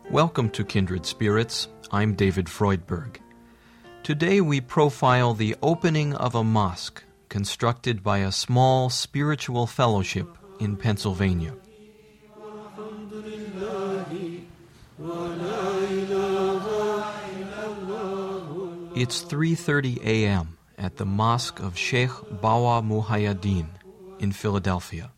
Welcome to Kindred Spirits. I'm David Freudberg. Today we profile the opening of a mosque constructed by a small spiritual fellowship in Pennsylvania. It's 3:30 a.m. at the Mosque of Sheikh Bawa Muhyiddin in Philadelphia.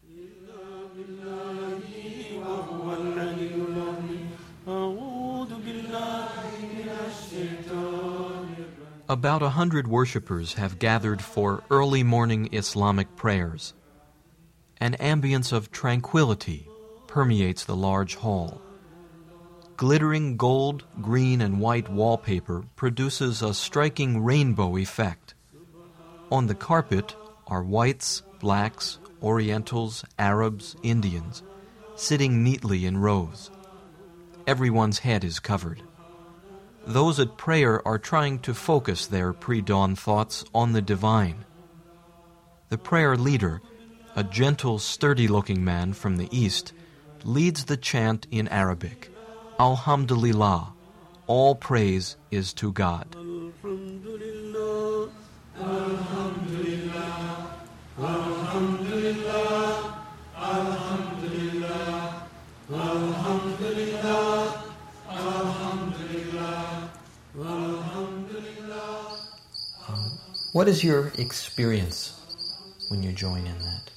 About 100 worshippers have gathered for early morning Islamic prayers. An ambience of tranquility permeates the large hall. Glittering gold, green, and white wallpaper produces a striking rainbow effect. On the carpet are whites, blacks, Orientals, Arabs, Indians, sitting neatly in rows. Everyone's head is covered. Those at prayer are trying to focus their pre-dawn thoughts on the divine. The prayer leader, a gentle, sturdy-looking man from the east, leads the chant in Arabic. Alhamdulillah, all praise is to God. Alhamdulillah, Alhamdulillah, Alhamdulillah, Alhamdulillah, Alhamdulillah, Alhamdulillah, Alhamdulillah. What is your experience when you join in that?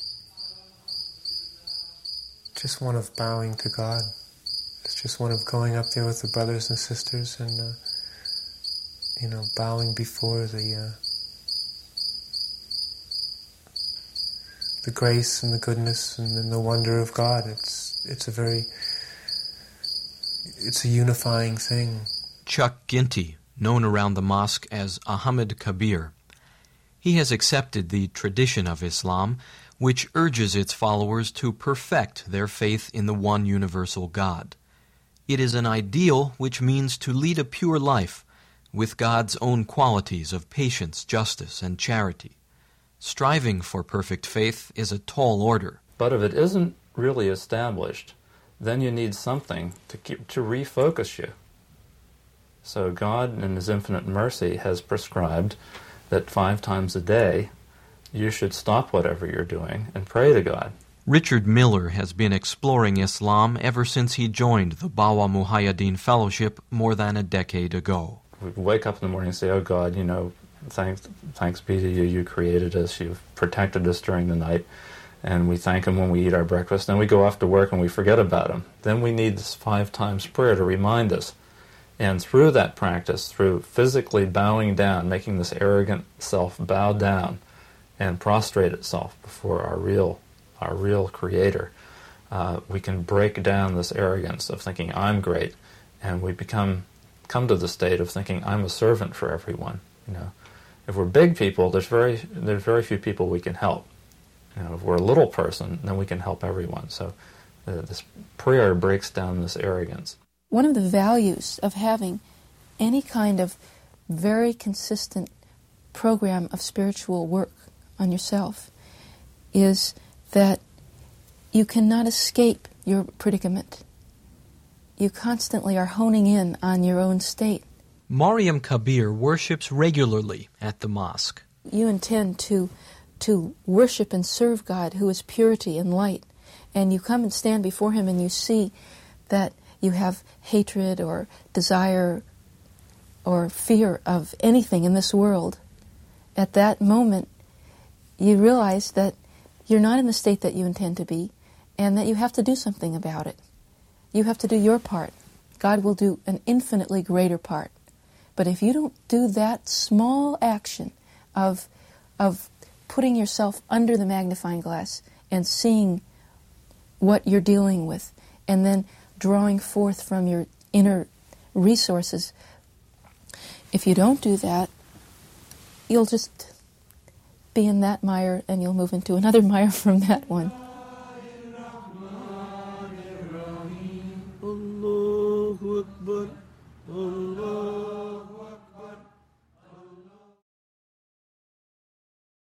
Just one of bowing to God. It's just one of going up there with the brothers and sisters and, bowing before the grace and the goodness and the wonder of God. It's a unifying thing. Chuck Ginty, known around the mosque as Ahmed Kabir. He has accepted the tradition of Islam, which urges its followers to perfect their faith in the one universal God. It is an ideal which means to lead a pure life with God's own qualities of patience, justice, and charity. Striving for perfect faith is a tall order. But if it isn't really established, then you need something to refocus you. So God, in His infinite mercy, has prescribed that 5 times a day you should stop whatever you're doing and pray to God. Richard Miller has been exploring Islam ever since he joined the Bawa Muhyiddin Fellowship more than a decade ago. We wake up in the morning and say, oh God, thanks be to you, you created us, you've protected us during the night, and we thank Him when we eat our breakfast. Then we go off to work and we forget about Him. Then we need this 5 times prayer to remind us. And through that practice, through physically bowing down, making this arrogant self bow down and prostrate itself before our real Creator, we can break down this arrogance of thinking I'm great, and we come to the state of thinking I'm a servant for everyone. If we're big people, there's very few people we can help. If we're a little person, then we can help everyone. So this prayer breaks down this arrogance. One of the values of having any kind of very consistent program of spiritual work on yourself is that you cannot escape your predicament. You constantly are honing in on your own state. Mariam Kabir worships regularly at the mosque. You intend to worship and serve God, who is purity and light, and you come and stand before Him and you see that you have hatred or desire or fear of anything in this world. At that moment, you realize that you're not in the state that you intend to be, and that you have to do something about it. You have to do your part. God will do an infinitely greater part. But if you don't do that small action of putting yourself under the magnifying glass and seeing what you're dealing with, and then drawing forth from your inner resources, if you don't do that, you'll just be in that mire and you'll move into another mire from that one.